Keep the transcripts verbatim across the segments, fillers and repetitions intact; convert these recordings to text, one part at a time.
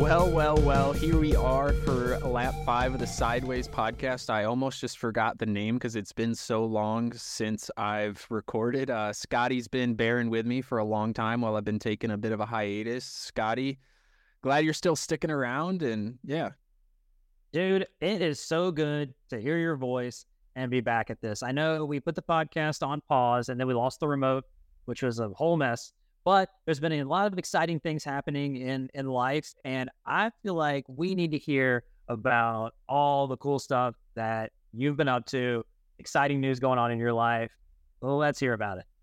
Well, well, well, here we are for lap five of the Sideways podcast. I almost just forgot the name because it's been so long since I've recorded. Uh, Scotty's been bearing with me for a long time while I've been taking a bit of a hiatus. Scotty, glad you're still sticking around, and yeah. Dude, it is so good to hear your voice and be back at this. I know we put the podcast on pause and then we lost the remote, which was a whole mess. But there's been a lot of exciting things happening in, in life, and I feel like we need to hear about all the cool stuff that you've been up to, exciting news going on in your life. Well, let's hear about it.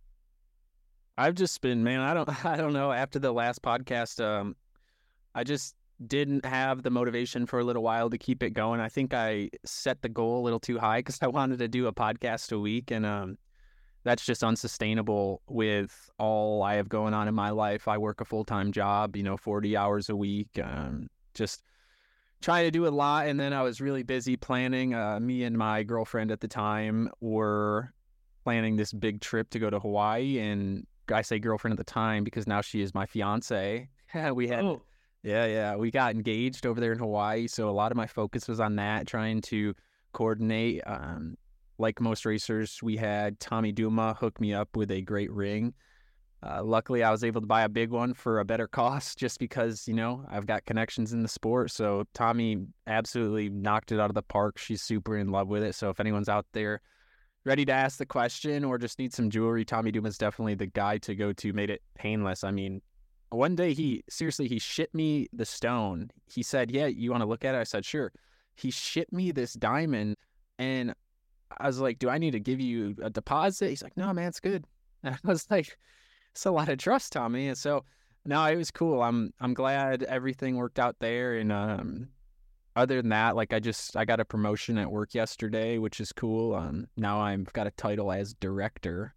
I've just been, man, I don't I don't know. After the last podcast, um, I just didn't have the motivation for a little while to keep it going. I think I set the goal a little too high because I wanted to do a podcast a week, and um. That's just unsustainable with all I have going on in my life. I work a full-time job, you know, forty hours a week, um, just trying to do a lot. And then I was really busy planning. Uh, me and my girlfriend at the time were planning this big trip to go to Hawaii. And I say girlfriend at the time because now she is my fiance. we had, oh. yeah, yeah, we got engaged over there in Hawaii. So a lot of my focus was on that, trying to coordinate. Um, Like most racers, we had Tommy Duma hook me up with a great ring. Uh, luckily, I was able to buy a big one for a better cost just because, you know, I've got connections in the sport. So Tommy absolutely knocked it out of the park. She's super in love with it. So if anyone's out there ready to ask the question or just need some jewelry, Tommy Duma's definitely the guy to go to. Made it painless. I mean, one day he, seriously, he shipped me the stone. He said, yeah, you want to look at it? I said, sure. He shipped me this diamond, and I was like, do I need to give you a deposit? He's like, no, man, it's good. And I was like, it's a lot of trust, Tommy. And so, no, it was cool. I'm I'm glad everything worked out there. And um, other than that, like I just, I got a promotion at work yesterday, which is cool. Um, now I've got a title as director.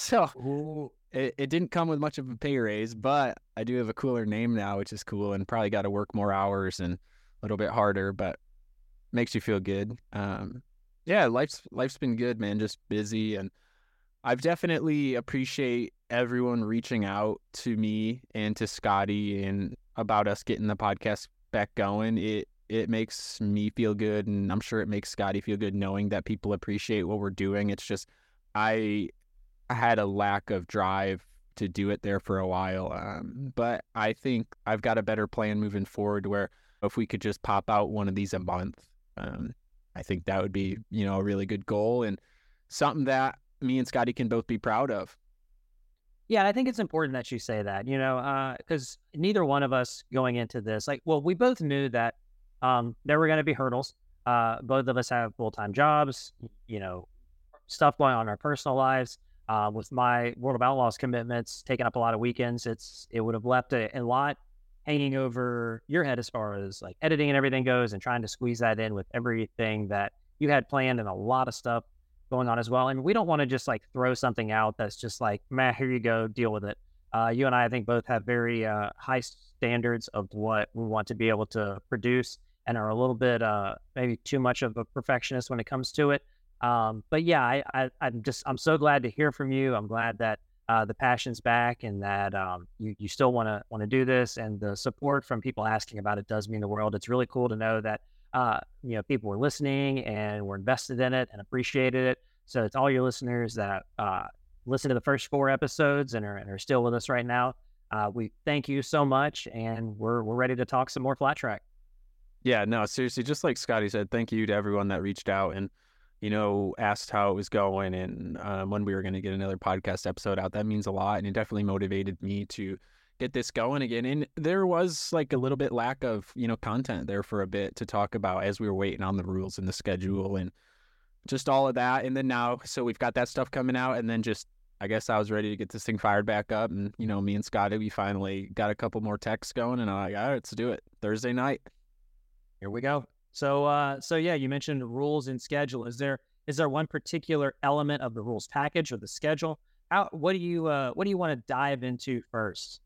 So it, it didn't come with much of a pay raise, but I do have a cooler name now, which is cool. And probably got to work more hours and a little bit harder, but makes you feel good. Um, Yeah, life's life's been good, man. Just busy, and I've definitely appreciate everyone reaching out to me and to Scotty and about us getting the podcast back going. It it makes me feel good, and I'm sure it makes Scotty feel good knowing that people appreciate what we're doing. It's just I I had a lack of drive to do it there for a while, um, but I think I've got a better plan moving forward. Where if we could just pop out one of these a month. Um, I think that would be, you know, a really good goal and something that me and Scotty can both be proud of. Yeah, I think it's important that you say that, you know, because uh, neither one of us going into this, like, well, we both knew that um, there were going to be hurdles. Uh, both of us have full-time jobs, you know, stuff going on in our personal lives. Uh, with my World of Outlaws commitments taking up a lot of weekends, it's it would have left a, a lot hanging over your head as far as like editing and everything goes, and trying to squeeze that in with everything that you had planned and a lot of stuff going on as well. And we don't want to just like throw something out that's just like, man, here you go, deal with it. Uh, you and I, I think both have very uh, high standards of what we want to be able to produce, and are a little bit uh, maybe too much of a perfectionist when it comes to it. Um, but yeah, I, I, I'm just, I'm so glad to hear from you. I'm glad that Uh, the passion's back, and that um, you you still want to want to do this, and the support from people asking about it does mean the world. It's really cool to know that uh, you know people were listening and were invested in it and appreciated it. So it's all your listeners that uh, listen to the first four episodes and are and are still with us right now. Uh, we thank you so much, and we're we're ready to talk some more flat track. Yeah, no, seriously, just like Scotty said, thank you to everyone that reached out and, you know, asked how it was going and um, when we were going to get another podcast episode out. That means a lot, and it definitely motivated me to get this going again. And there was like a little bit lack of, you know, content there for a bit to talk about as we were waiting on the rules and the schedule and just all of that. And then now, so we've got that stuff coming out, and then just, I guess I was ready to get this thing fired back up. And, you know, me and Scotty, we finally got a couple more texts going, and I'm like, all right, let's do it. Thursday night. Here we go. So, uh, so yeah, you mentioned rules and schedule. Is there is there one particular element of the rules package or the schedule? How what do you uh, what do you want to dive into first?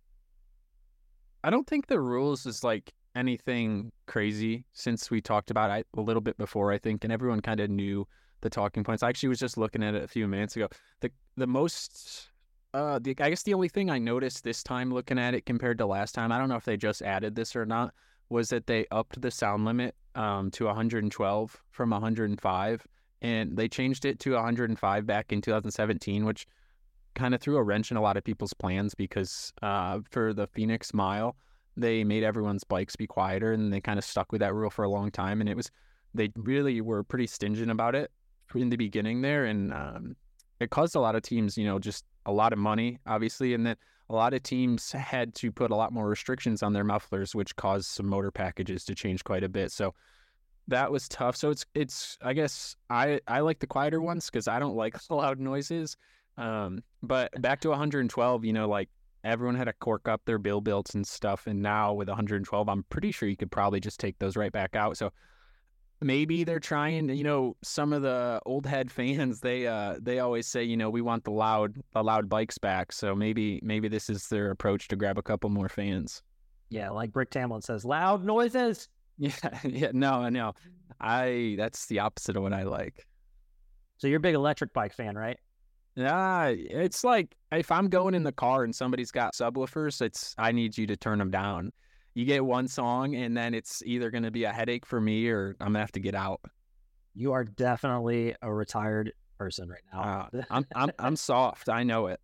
I don't think the rules is like anything crazy, since we talked about it a little bit before, I think, and everyone kind of knew the talking points. I actually was just looking at it a few minutes ago. The the most, uh, the, I guess the only thing I noticed this time looking at it compared to last time, I don't know if they just added this or not, was that they upped the sound limit um, to one hundred twelve from one hundred five, and they changed it to one hundred five back in two thousand seventeen, which kind of threw a wrench in a lot of people's plans because uh, for the Phoenix Mile, they made everyone's bikes be quieter, and they kind of stuck with that rule for a long time. And it was, they really were pretty stingent about it in the beginning there, and um, it caused a lot of teams, you know, just a lot of money, obviously, and then a lot of teams had to put a lot more restrictions on their mufflers, which caused some motor packages to change quite a bit. So that was tough. So it's, it's, I guess I, I like the quieter ones because I don't like loud noises. Um, but back to one hundred twelve, you know, like everyone had to cork up their bill builds and stuff. And now with one hundred twelve, I'm pretty sure you could probably just take those right back out. So maybe they're trying, you know, some of the old head fans, they, uh, they always say, you know, we want the loud, the loud bikes back. So maybe, maybe this is their approach to grab a couple more fans. Yeah. Like Brick Tamlin says, loud noises. Yeah. Yeah. No, no, I, that's the opposite of what I like. So you're a big electric bike fan, right? Yeah, it's like if I'm going in the car and somebody's got subwoofers, it's I need you to turn them down. You get one song and then it's either going to be a headache for me or I'm going to have to get out. You are definitely a retired person right now. Uh, I'm I'm I'm soft. I know it.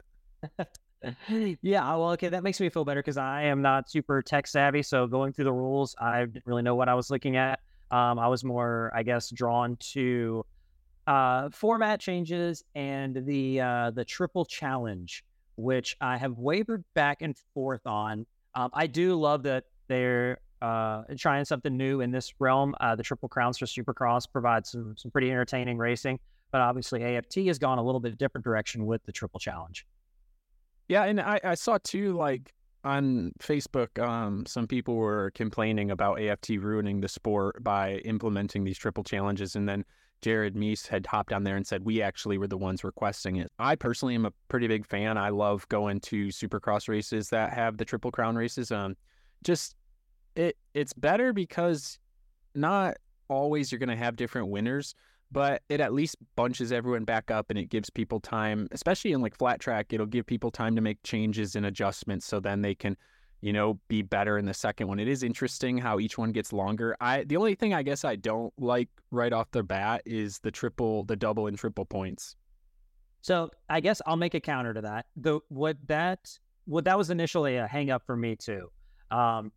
Yeah, well, okay, that makes me feel better because I am not super tech savvy. So going through the rules, I didn't really know what I was looking at. Um, I was more, I guess, drawn to uh, format changes and the uh, the triple challenge, which I have wavered back and forth on. Um, I do love that they're uh, trying something new in this realm. Uh, the Triple Crowns for Supercross provides some some pretty entertaining racing, but obviously A F T has gone a little bit different direction with the Triple Challenge. Yeah, and I, I saw too, like on Facebook, um, some people were complaining about A F T ruining the sport by implementing these triple challenges, and then Jared Meese had hopped on there and said, we actually were the ones requesting it. I personally am a pretty big fan. I love going to Supercross races that have the Triple Crown races. Um, just, it it's better because not always you're going to have different winners, but it at least bunches everyone back up and it gives people time, especially in like flat track, it'll give people time to make changes and adjustments so then they can, you know, be better in the second one. It is interesting how each one gets longer. I the only thing I guess I don't like right off the bat is the triple, the double and triple points. So I guess I'll make a counter to that. The what that what that was initially a hang up for me too. Um,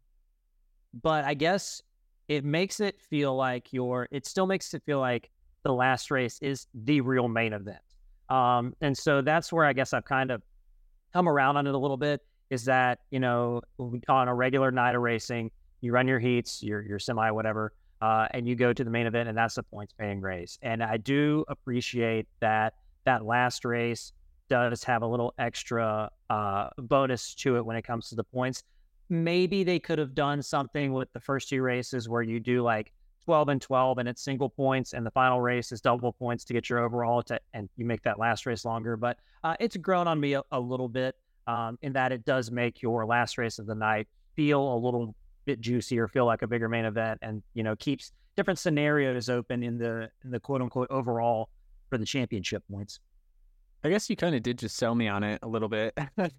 but I guess it makes it feel like your it still makes it feel like the last race is the real main event. Um, and so that's where I guess I've kind of come around on it a little bit. Is that, you know, on a regular night of racing, you run your heats, your your semi, whatever, uh, and you go to the main event, and that's the points paying race. And I do appreciate that that last race does have a little extra uh, bonus to it when it comes to the points. Maybe they could have done something with the first two races where you do like twelve and twelve, and it's single points, and the final race is double points to get your overall, to, and you make that last race longer. But uh, it's grown on me a, a little bit. Um, in that it does make your last race of the night feel a little bit juicier, feel like a bigger main event, and, you know, keeps different scenarios open in the in the quote unquote overall for the championship points. I guess you kind of did just sell me on it a little bit.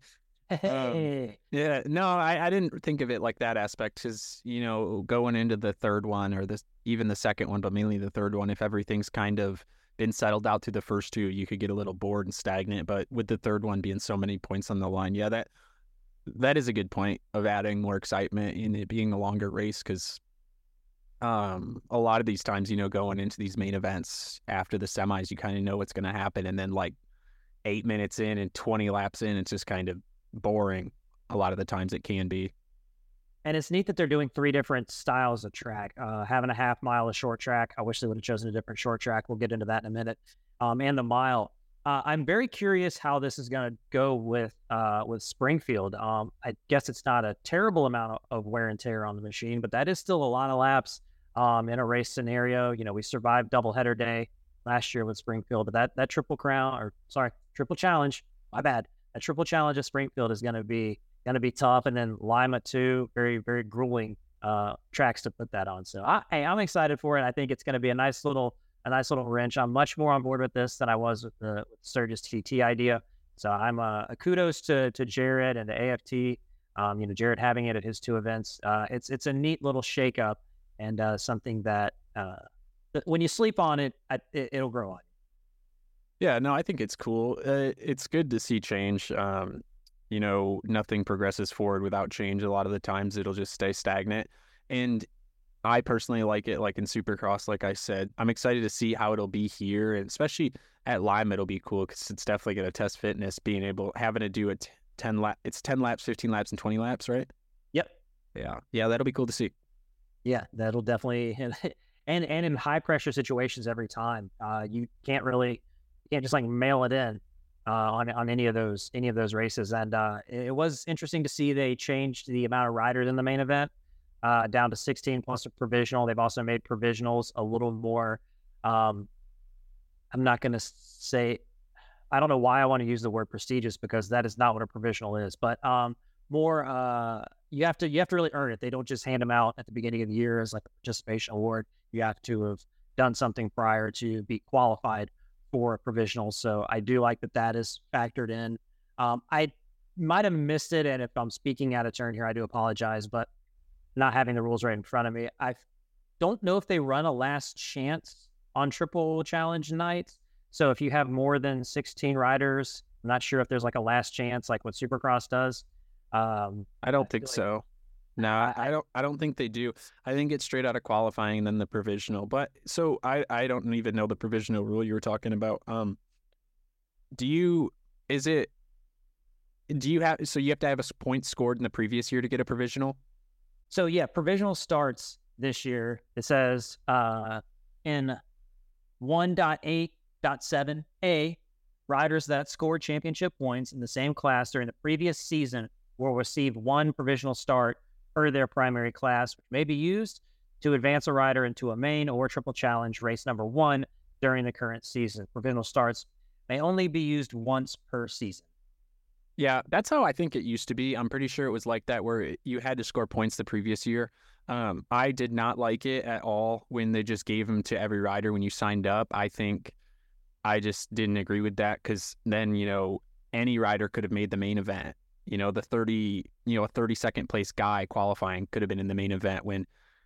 Hey. um, yeah, no, I, I didn't think of it like that aspect because, you know, going into the third one or this even the second one, but mainly the third one, if everything's kind of been settled out to the first two, you could get a little bored and stagnant. But with the third one being so many points on the line, yeah, that that is a good point of adding more excitement in it being a longer race because um, a lot of these times, you know, going into these main events after the semis, you kind of know what's going to happen. And then like eight minutes in and twenty laps in, it's just kind of boring. A lot of the times it can be. And it's neat that they're doing three different styles of track, uh, having a half mile, a short track. I wish they would have chosen a different short track. We'll get into that in a minute. Um, and the mile. Uh, I'm very curious how this is going to go with uh, with Springfield. Um, I guess it's not a terrible amount of, of wear and tear on the machine, but that is still a lot of laps um, in a race scenario. You know, we survived doubleheader day last year with Springfield, but that that triple crown, or sorry, triple challenge, my bad. That triple challenge at Springfield is going to be going to be tough, and then Lima too, very very grueling uh, tracks to put that on. So I, hey, I'm excited for it. I think it's going to be a nice little a nice little wrench. I'm much more on board with this than I was with the with Sturgis T T idea. So I'm uh, a kudos to to Jared and to A F T Um, you know, Jared having it at his two events. Uh, it's it's a neat little shakeup and uh, something that uh, when you sleep on it, it, it'll grow on you. Yeah, no, I think it's cool. Uh, it's good to see change. Um, you know, nothing progresses forward without change. A lot of the times it'll just stay stagnant. And I personally like it, like in Supercross, like I said. I'm excited to see how it'll be here, and especially at Lima, it'll be cool because it's definitely going to test fitness, being able, having to do a t- ten lap, it's ten laps, fifteen laps, and twenty laps, right? Yep. Yeah. Yeah, that'll be cool to see. Yeah, that'll definitely, and and in high pressure situations every time, uh, you can't really, you can't just like mail it in uh, on on any of those any of those races. And uh, it was interesting to see they changed the amount of riders in the main event uh, down to sixteen plus a provisional. They've also made provisionals a little more. Um, I'm not going to say, I don't know why I want to use the word prestigious because that is not what a provisional is, but um, more. Uh, you have to you have to really earn it. They don't just hand them out at the beginning of the year as like a participation award. You have to have done something prior to be qualified for a provisional. So I do like that that is factored in. Um, I might have missed it, and if I'm speaking out of turn here, I do apologize. But not having the rules right in front of me, I don't know if they run a last chance on Triple Challenge nights. So if you have more than sixteen riders, I'm not sure if there's like a last chance, like what Supercross does. Um, I don't I think like, so. No, I, I don't. I don't think they do. I think it's straight out of qualifying and then the provisional. But so I, I don't even know the provisional rule you were talking about. Um, do you? Is it? Do you have? So you have to have a point scored in the previous year to get a provisional. So yeah, provisional starts this year. It says uh, in one point eight point seven A, riders that scored championship points in the same class during the previous season will receive one provisional start per their primary class, which may be used to advance a rider into a main or triple challenge race number one during the current season. Provisional starts may only be used once per season. Yeah, that's how I think it used to be. I'm pretty sure it was like that where you had to score points the previous year. Um, I did not like it at all when they just gave them to every rider when you signed up. I think I just didn't agree with that because then, you know, any rider could have made the main event. You know, the thirty, you know, a thirty-second place guy qualifying could have been in the main event when,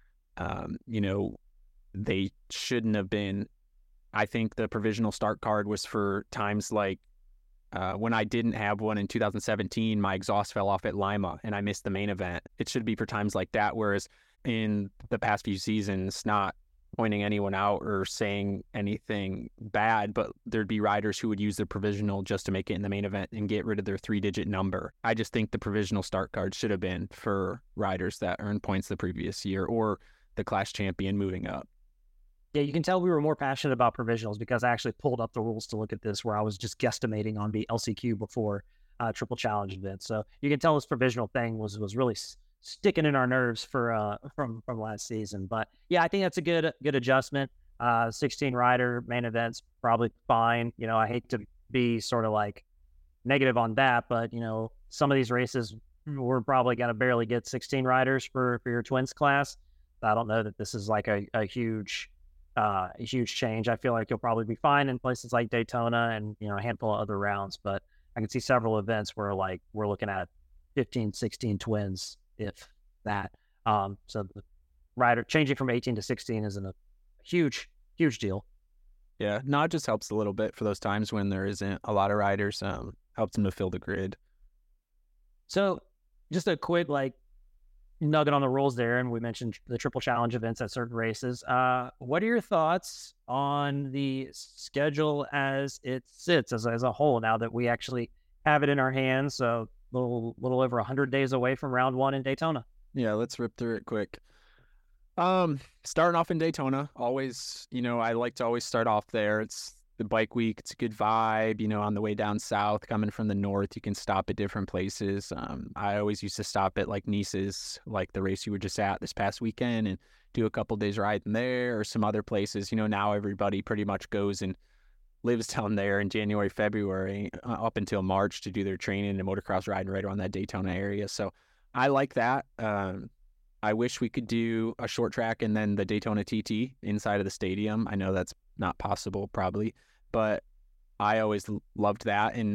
um, you know, they shouldn't have been. I think the provisional start card was for times like uh, when I didn't have one in two thousand seventeen, my exhaust fell off at Lima and I missed the main event. It should be for times like that, whereas in the past few seasons, not pointing anyone out or saying anything bad, but there'd be riders who would use their provisional just to make it in the main event and get rid of their three-digit number. I just think the provisional start card should have been for riders that earned points the previous year or the class champion moving up. Yeah, you can tell we were more passionate about provisionals because I actually pulled up the rules to look at this where I was just guesstimating on the L C Q before uh, Triple Challenge event. So you can tell this provisional thing was was really s- sticking in our nerves for uh from from last season. But yeah, I think that's a good good adjustment. Uh, sixteen rider main events probably fine. You know, I hate to be sort of like negative on that, but you know, some of these races we're probably going to barely get sixteen riders for for your twins class. I don't know that this is like a, a huge uh, a huge change. I feel like you'll probably be fine in places like Daytona and, you know, a handful of other rounds, but I can see several events where like we're looking at fifteen, sixteen twins, if that. Um, so the rider changing from eighteen to sixteen isn't a huge, huge deal. Yeah, no, it just helps a little bit for those times when there isn't a lot of riders. Um, helps them to fill the grid. So just a quick like nugget on the rules there, and we mentioned the triple challenge events at certain races. Uh, what are your thoughts on the schedule as it sits as, as a whole now that we actually have it in our hands? So a little, little over one hundred days away from round one in Daytona. Yeah, let's rip through it quick. Um, starting off in Daytona, always, you know, I like to always start off there. It's the bike week. It's a good vibe, you know, on the way down south, coming from the north, you can stop at different places. Um, I always used to stop at like Nice's, like the race you were just at this past weekend, and do a couple days riding there or some other places. You know, now everybody pretty much goes and lives down there in January, February, uh, up until March to do their training and motocross riding right around that Daytona area. So I like that. Um, I wish we could do a short track and then the Daytona T T inside of the stadium. I know that's not possible probably, but I always loved that. And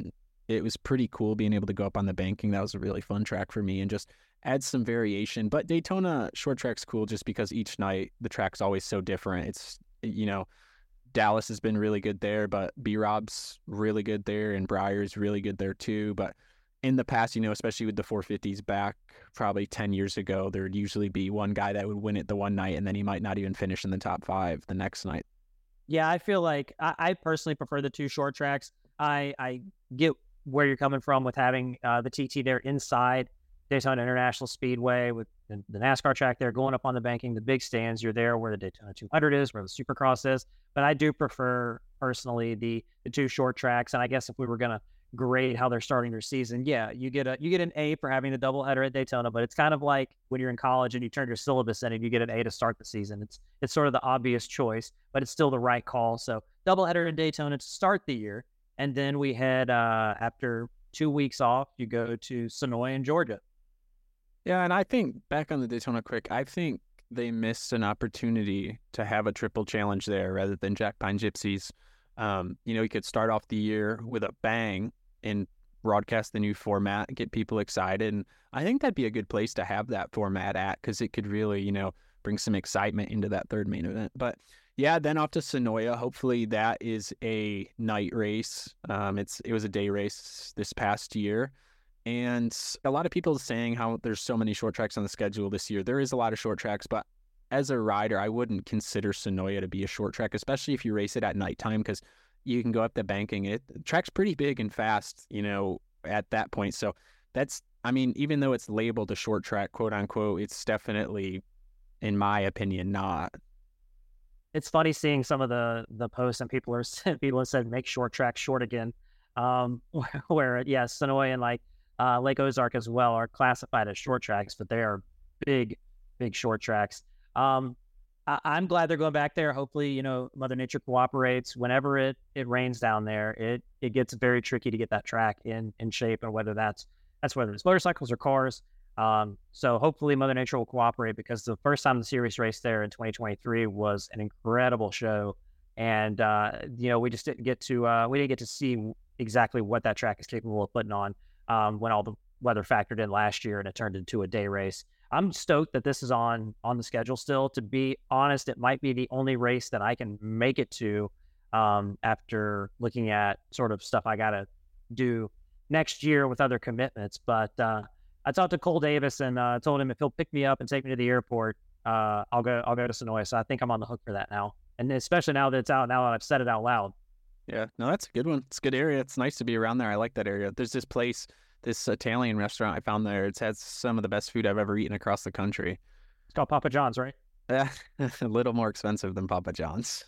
it was pretty cool being able to go up on the banking. That was a really fun track for me and just add some variation. But Daytona short track's cool just because each night the track's always so different. It's, you know, Dallas has been really good there, but B-Rob's really good there, and Breyer's really good there too. But in the past, you know, especially with the four fifties back probably ten years ago, there would usually be one guy that would win it the one night, and then he might not even finish in the top five the next night. Yeah, I feel like I, I personally prefer the two short tracks. I, I get where you're coming from with having uh, the T T there inside Daytona International Speedway with the, the NASCAR track there, going up on the banking, the big stands. You're there where the Daytona two hundred is, where the Supercross is. But I do prefer personally the the two short tracks. And I guess if we were gonna grade how they're starting their season, yeah, you get a you get an A for having the doubleheader at Daytona. But it's kind of like when you're in college and you turn your syllabus in and you get an A to start the season. It's it's sort of the obvious choice, but it's still the right call. So doubleheader in Daytona to start the year, and then we head uh, after two weeks off. You go to Sonoy in Georgia. Yeah, and I think back on the Daytona quick, I think they missed an opportunity to have a triple challenge there rather than Jack Pine Gypsies. Um, you know, you could start off the year with a bang and broadcast the new format, get people excited. And I think that'd be a good place to have that format at, because it could really, you know, bring some excitement into that third main event. But yeah, then off to Sonoya. Hopefully that is a night race. Um, it's it was a day race this past year. And a lot of people saying how there's so many short tracks on the schedule this year. There is a lot of short tracks, but as a rider, I wouldn't consider Sonoya to be a short track, especially if you race it at nighttime, because you can go up the banking. It the track's pretty big and fast, you know, at that point. So that's, I mean, even though it's labeled a short track, quote unquote, it's definitely, in my opinion, not. It's funny seeing some of the the posts and people are people have said make short track short again. Um, where yeah, Sonoy and like uh, Lake Ozark as well are classified as short tracks, but they are big, big short tracks. Um, I, I'm glad they're going back there. Hopefully, you know, Mother Nature cooperates. Whenever it it rains down there, it it gets very tricky to get that track in in shape, and whether that's that's whether it's motorcycles or cars. Um, so hopefully Mother Nature will cooperate, because the first time the series raced there in twenty twenty-three was an incredible show. And, uh, you know, we just didn't get to, uh, we didn't get to see exactly what that track is capable of putting on, um, when all the weather factored in last year and it turned into a day race. I'm stoked that this is on, on the schedule still. To be honest, it might be the only race that I can make it to, um, after looking at sort of stuff I got to do next year with other commitments. But, uh, I talked to Cole Davis and uh, told him if he'll pick me up and take me to the airport, uh, I'll go. I'll go to Sonoy. So I think I'm on the hook for that now, and especially now that it's out. Now that I've said it out loud. Yeah, no, that's a good one. It's a good area. It's nice to be around there. I like that area. There's this place, this Italian restaurant I found there. It's had some of the best food I've ever eaten across the country. It's called Papa John's, right? Yeah, a little more expensive than Papa John's.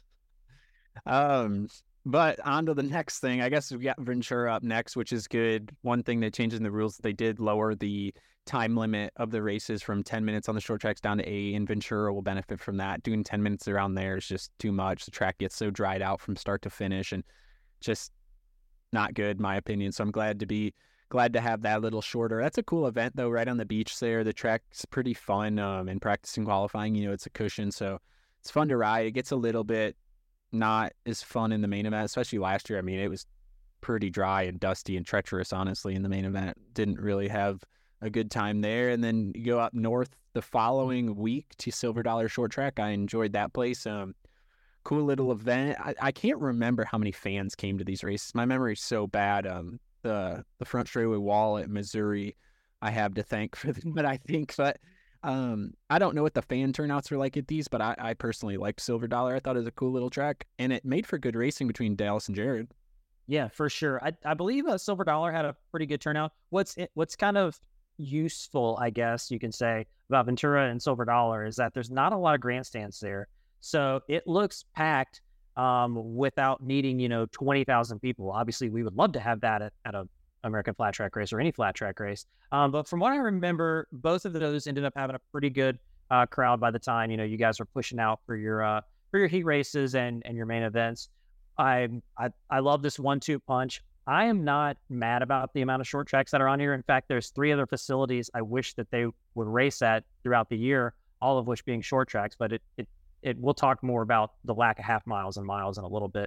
Um. But on to the next thing. I guess we got Ventura up next, which is good. One thing that changes in the rules, they did lower the time limit of the races from ten minutes on the short tracks down to eight, and Ventura will benefit from that. Doing ten minutes around there is just too much. The track gets so dried out from start to finish and just not good, in my opinion. So I'm glad to be glad to have that a little shorter. That's a cool event, though, right on the beach there. The track's pretty fun, um, and practicing qualifying, you know, it's a cushion, so it's fun to ride. It gets a little bit not as fun in the main event, especially last year. I mean, it was pretty dry and dusty and treacherous, honestly, in the main event. Didn't really have a good time there. And then you go up north the following week to Silver Dollar Short Track. I enjoyed that place. Um, cool little event. I, I can't remember how many fans came to these races. My memory's so bad. Um, the the front straightaway wall at Missouri, I have to thank for them, but I think that Um, I don't know what the fan turnouts were like at these, but I, I personally liked Silver Dollar. I thought it was a cool little track, and it made for good racing between Dallas and Jared. Yeah, for sure. I I believe uh, Silver Dollar had a pretty good turnout. What's it, what's kind of useful, I guess you can say, about Ventura and Silver Dollar is that there's not a lot of grandstands there, so it looks packed um, without needing you know twenty thousand people. Obviously, we would love to have that at, at a American flat track race or any flat track race. Um, but from what I remember, both of those ended up having a pretty good uh, crowd by the time, you know, you guys were pushing out for your, uh, for your heat races and, and your main events. I, I, I love this one, two punch. I am not mad about the amount of short tracks that are on here. In fact, there's three other facilities I wish that they would race at throughout the year, all of which being short tracks, but it, it, it, we'll talk more about the lack of half miles and miles in a little bit.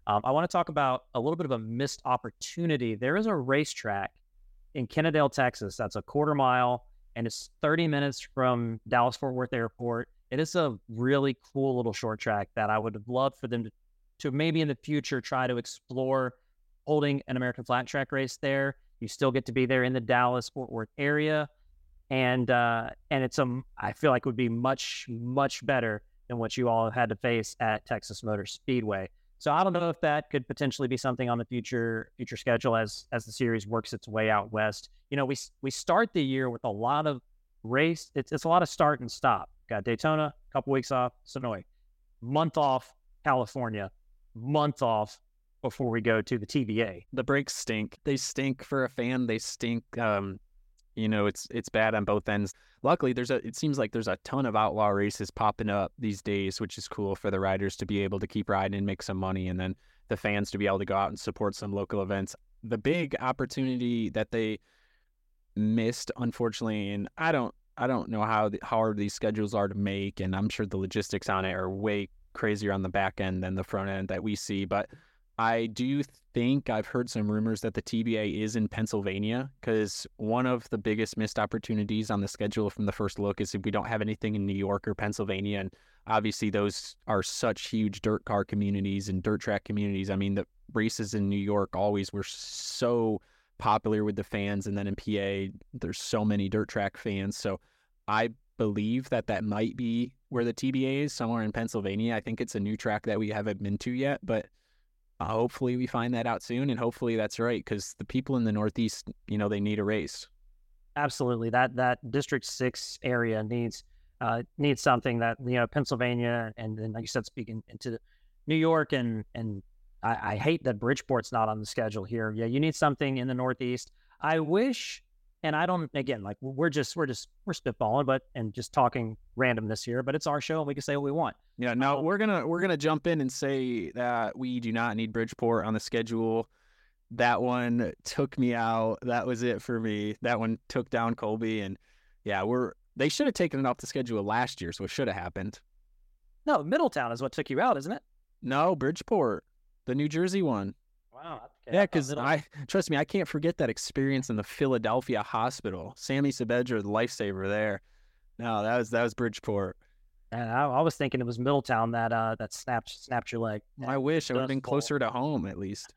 Um, I want to talk about a little bit of a missed opportunity. There is a racetrack in Kennedale, Texas. That's a quarter mile, and it's thirty minutes from Dallas Fort Worth Airport. It is a really cool little short track that I would have loved for them to, to maybe in the future try to explore holding an American flat track race there. You still get to be there in the Dallas Fort Worth area. And uh, and it's a, I feel like would be much, much better than what you all had to face at Texas Motor Speedway. So I don't know if that could potentially be something on the future future schedule as as the series works its way out west. You know, we we start the year with a lot of race. It's it's a lot of start and stop. Got Daytona, couple weeks off, Sonoy, month off, California, month off before we go to the T V A. The brakes stink. They stink for a fan. They stink. Um, you know, it's it's bad on both ends. Luckily, there's a. It seems like there's a ton of outlaw races popping up these days, which is cool for the riders to be able to keep riding and make some money, and then the fans to be able to go out and support some local events. The big opportunity that they missed, unfortunately, and I don't, I don't know how the, how hard these schedules are to make, and I'm sure the logistics on it are way crazier on the back end than the front end that we see, but I do think I've heard some rumors that the T B A is in Pennsylvania, because one of the biggest missed opportunities on the schedule from the first look is if we don't have anything in New York or Pennsylvania. And obviously those are such huge dirt car communities and dirt track communities. I mean, the races in New York always were so popular with the fans. And then in P A, there's so many dirt track fans. So I believe that that might be where the T B A is, somewhere in Pennsylvania. I think it's a new track that we haven't been to yet, but Uh, hopefully we find that out soon, and hopefully that's right, because the people in the Northeast, you know, they need a race. Absolutely, that that District Six area needs uh, needs something that, you know, Pennsylvania, and then like you said, speaking into New York, and and I, I hate that Bridgeport's not on the schedule here. Yeah, you need something in the Northeast. I wish, and I don't. Again, like we're just we're just we're spitballing, but and just talking randomness here. But it's our show, and we can say what we want. Yeah, no, we're gonna we're gonna jump in and say that we do not need Bridgeport on the schedule. That one took me out. That was it for me. That one took down Colby, and yeah, we're they should have taken it off the schedule last year, so it should have happened. No, Middletown is what took you out, isn't it? No, Bridgeport, the New Jersey one. Wow. Okay. Yeah, because I trust me, I can't forget that experience in the Philadelphia hospital. Sammy Sabedra, the lifesaver there. No, that was that was Bridgeport. And I, I was thinking it was Middletown that uh that snapped snapped your leg. I wish I would have been closer to home at least.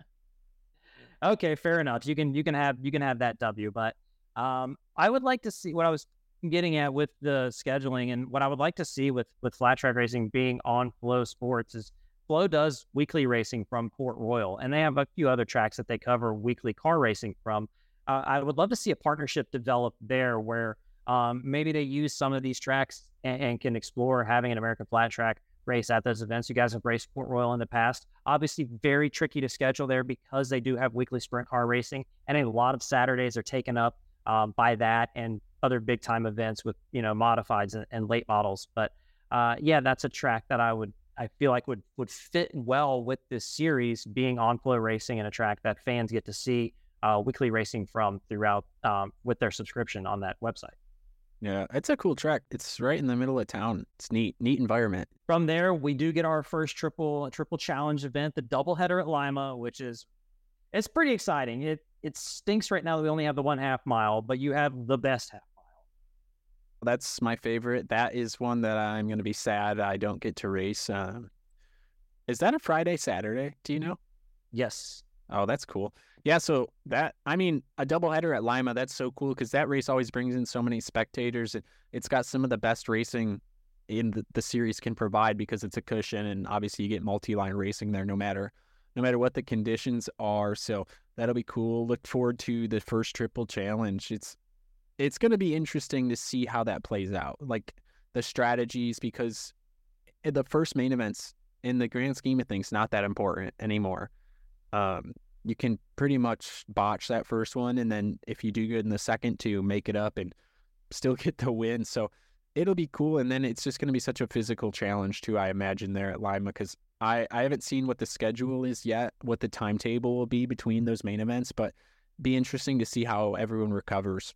Okay, fair enough. You can you can have you can have that W, but um I would like to see what I was getting at with the scheduling, and what I would like to see with with flat track racing being on Flow Sports is Flow does weekly racing from Port Royal, and they have a few other tracks that they cover weekly car racing from. Uh, I would love to see a partnership develop there where um, maybe they use some of these tracks and, and can explore having an American flat track race at those events. You guys have raced Port Royal in the past. Obviously, very tricky to schedule there because they do have weekly sprint car racing, and a lot of Saturdays are taken up um, by that and other big time events with, you know, modifieds and, and late models. But uh, yeah, that's a track that I would I feel like would would fit well with this series being on Flow Racing, and a track that fans get to see uh, weekly racing from throughout um, with their subscription on that website. Yeah, it's a cool track. It's right in the middle of town. It's neat, neat environment. From there, we do get our first triple triple challenge event, the doubleheader at Lima, which is it's pretty exciting. It it stinks right now that we only have the one half mile, but you have the best half mile. That's my favorite. That is one that I'm going to be sad I don't get to race. Um, is that a Friday, Saturday? Do you know? Yes. Oh, that's cool. Yeah, so that, I mean, a doubleheader at Lima, that's so cool because that race always brings in so many spectators. It, it's got some of the best racing in the, the series can provide because it's a cushion, and obviously you get multi-line racing there no matter no matter what the conditions are. So that'll be cool. Look forward to the first triple challenge. It's it's going to be interesting to see how that plays out, like the strategies, because the first main events in the grand scheme of things not that important anymore. Um, you can pretty much botch that first one, and then if you do good in the second two, make it up and still get the win. So it'll be cool, and then it's just going to be such a physical challenge too, I imagine, there at Lima, because I, I haven't seen what the schedule is yet, what the timetable will be between those main events, but be interesting to see how everyone recovers.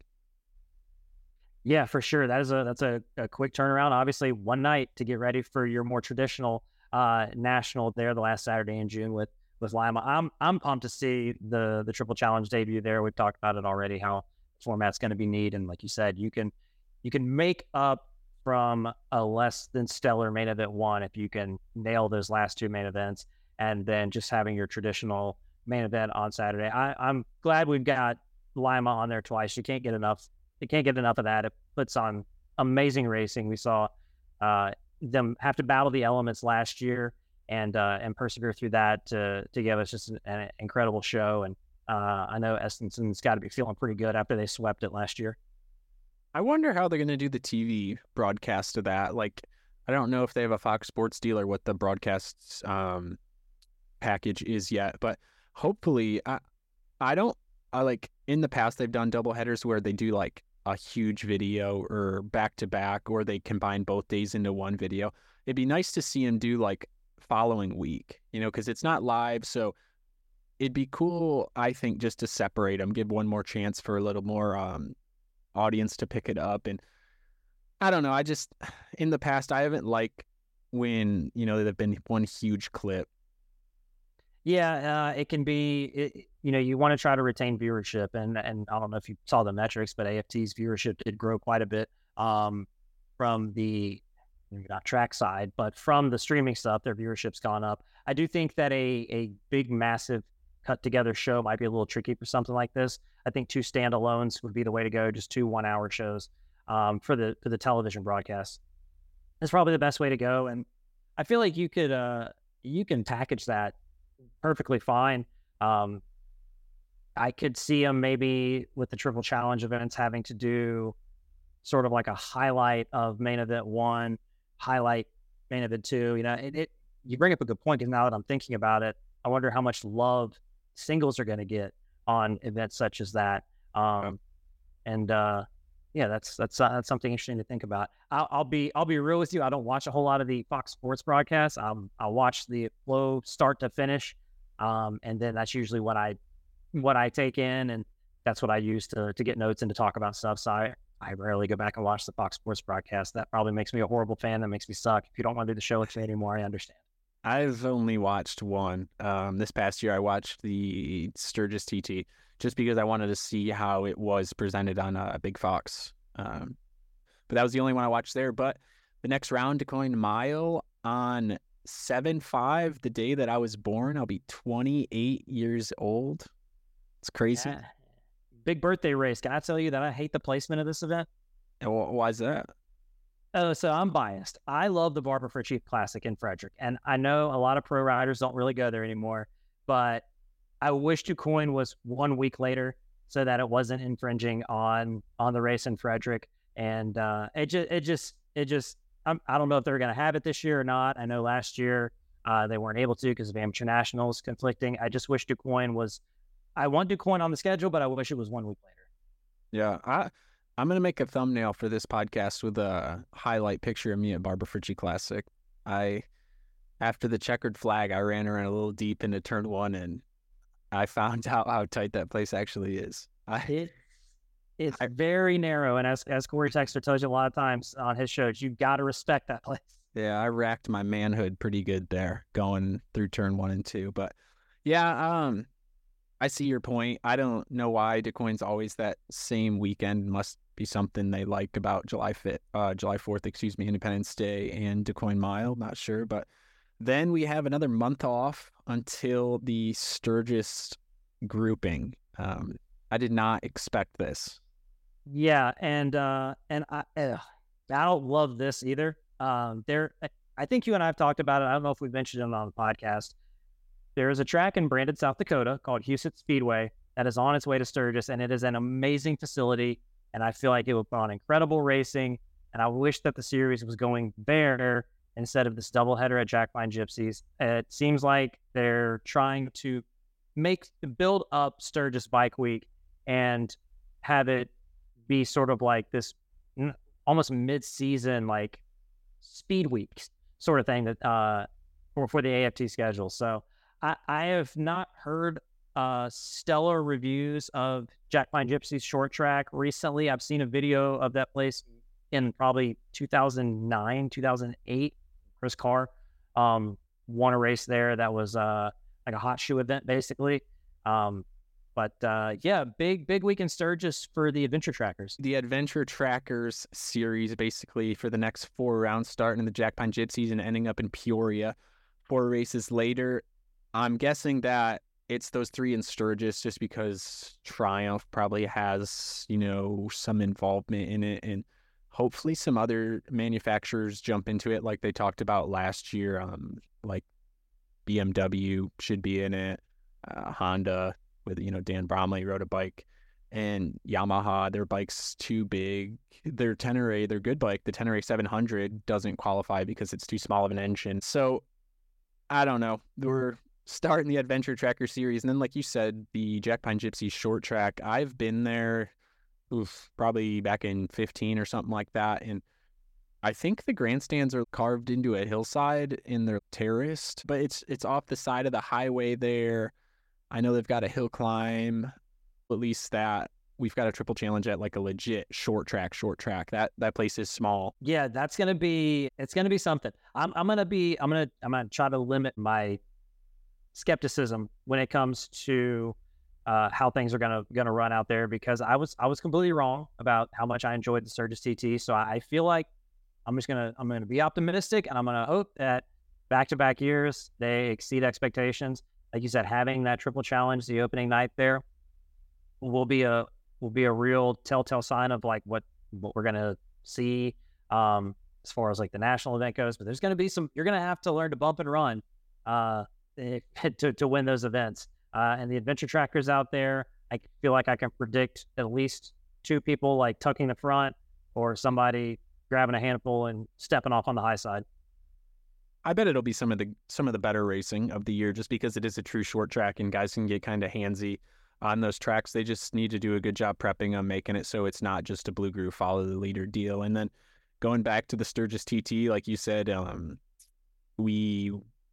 Yeah, for sure. That is a that's a, a quick turnaround. Obviously, one night to get ready for your more traditional uh, national there the last Saturday in June with with Lima. I'm I'm pumped to see the the Triple Challenge debut there. We've talked about it already, how the format's going to be neat, and like you said, you can you can make up from a less than stellar main event one if you can nail those last two main events, and then just having your traditional main event on Saturday. I, I'm glad we've got Lima on there twice. You can't get enough. You can't get enough of that. It puts on amazing racing. We saw uh, them have to battle the elements last year and uh, and persevere through that to to give us just an, an incredible show. And uh, I know Estenson's got to be feeling pretty good after they swept it last year. I wonder how they're going to do the T V broadcast of that. Like, I don't know if they have a Fox Sports deal or what the broadcast um, package is yet, but hopefully, I, I don't, I like, in the past, they've done double headers where they do like a huge video or back to back, or they combine both days into one video. It'd be nice to see them do like following week, you know, because it's not live. So it'd be cool, I think, just to separate them, give one more chance for a little more, um, audience to pick it up. And I don't know, I just in the past I haven't liked when, you know, there've been one huge clip. Yeah, uh, it can be, it, you know, you want to try to retain viewership, and and I don't know if you saw the metrics, but A F T's viewership did grow quite a bit um, from the, maybe not track side, but from the streaming stuff, their viewership's gone up. I do think that a a big, massive cut together show might be a little tricky for something like this. I think two standalones would be the way to go, just two one hour shows um, for the for the television broadcast. That's probably the best way to go. And I feel like you could uh, you can package that perfectly fine. Um, I could see them maybe with the Triple Challenge events having to do sort of like a highlight of main event one, highlight main event two. You know, it, it you bring up a good point, because now that I'm thinking about it, I wonder how much love singles are going to get on events such as that. Um, and uh, yeah, that's that's uh, that's something interesting to think about. I'll, I'll be I'll be real with you. I don't watch a whole lot of the Fox Sports broadcasts. Um, I'll watch the flow start to finish, um, and then that's usually what I what I take in, and that's what I use to to get notes and to talk about stuff. So I, I rarely go back and watch the Fox Sports broadcast. That probably makes me a horrible fan. That makes me suck. If you don't want to do the show with me anymore, I understand. I've only watched one. Um, this past year, I watched the Sturgis T T just because I wanted to see how it was presented on a uh, Big Fox. Um, but that was the only one I watched there. But the next round, DuQuoin Mile on seven five, the day that I was born. I'll be twenty-eight years old. It's crazy. Yeah. Big birthday race. Can I tell you that I hate the placement of this event? And wh- why is that? Oh, so I'm biased. I love the Barber for Chief Classic in Frederick, and I know a lot of pro riders don't really go there anymore, but I wish DuQuoin was one week later so that it wasn't infringing on on the race in Frederick. And uh, it just it just it just I'm, I don't know if they're going to have it this year or not. I know last year uh, they weren't able to because of amateur nationals conflicting. I just wish DuQuoin was. I want DuQuoin on the schedule, but I wish it was one week later. Yeah, I. I'm going to make a thumbnail for this podcast with a highlight picture of me at Barber Fritchie Classic. I, after the checkered flag, I ran around a little deep into turn one, and I found out how tight that place actually is. I, it, it's I, very narrow, and as as Corey Texter tells you a lot of times on his shows, you've got to respect that place. Yeah, I racked my manhood pretty good there going through turn one and two. But yeah, um, I see your point. I don't know why DuQuoin's always that same weekend. Must be something they like about July fifth, uh, July fourth, excuse me, Independence Day and DuQuoin Mile. Not sure, but then we have another month off until the Sturgis grouping. Um, I did not expect this. Yeah, and uh, and I ugh, I don't love this either. Um, there, I think you and I have talked about it. I don't know if we've mentioned it on the podcast. There is a track in Brandon, South Dakota called Houston Speedway that is on its way to Sturgis, and it is an amazing facility. And I feel like it would put on incredible racing. And I wish that the series was going there instead of this doubleheader at Jack Pine Gypsies. It seems like they're trying to make build up Sturgis Bike Week and have it be sort of like this almost mid-season like speed week sort of thing that uh, for for the A F T schedule. So I, I have not heard uh, stellar reviews of Jack Pine Gypsies short track recently. I've seen a video of that place in probably two thousand nine, two thousand eight. Chris Carr um, won a race there that was uh, like a hot shoe event, basically. Um, but uh, yeah, big, big week in Sturgis for the Adventure Trackers. The Adventure Trackers series, basically, for the next four rounds, starting in the Jack Pine Gypsies and ending up in Peoria four races later. I'm guessing that it's those three in Sturgis just because Triumph probably has, you know, some involvement in it, and hopefully some other manufacturers jump into it like they talked about last year. Um, like B M W should be in it, uh, Honda with, you know, Dan Bromley rode a bike, and Yamaha, their bike's too big. Their Tenere, their good bike, the Tenere seven hundred, doesn't qualify because it's too small of an engine. So I don't know. We're starting the Adventure Tracker series, and then, like you said, the Jack Pine Gypsy short track. I've been there, oof, probably back in fifteen or something like that, and I think the grandstands are carved into a hillside in their terraced, but it's it's off the side of the highway there. I know they've got a hill climb, at least that. We've got a triple challenge at like a legit short track, short track. That that place is small. Yeah, that's gonna be it's gonna be something. I'm I'm gonna be I'm gonna I'm gonna try to limit my skepticism when it comes to uh, how things are gonna gonna run out there, because I was I was completely wrong about how much I enjoyed the Sturgis T T. So I feel like I'm just gonna I'm gonna be optimistic, and I'm gonna hope that back to back years they exceed expectations. Like you said, having that triple challenge the opening night there will be a will be a real telltale sign of like what what we're gonna see um, as far as like the national event goes. But there's gonna be some you're gonna have to learn to bump and run uh, to to win those events. Uh, and the Adventure Trackers out there, I feel like I can predict at least two people like tucking the front, or somebody grabbing a handful and stepping off on the high side. I bet it'll be some of the some of the better racing of the year, just because it is a true short track and guys can get kind of handsy on those tracks. They just need to do a good job prepping them, making it so it's not just a blue groove follow the leader deal. And then going back to the Sturgis T T, like you said, um, we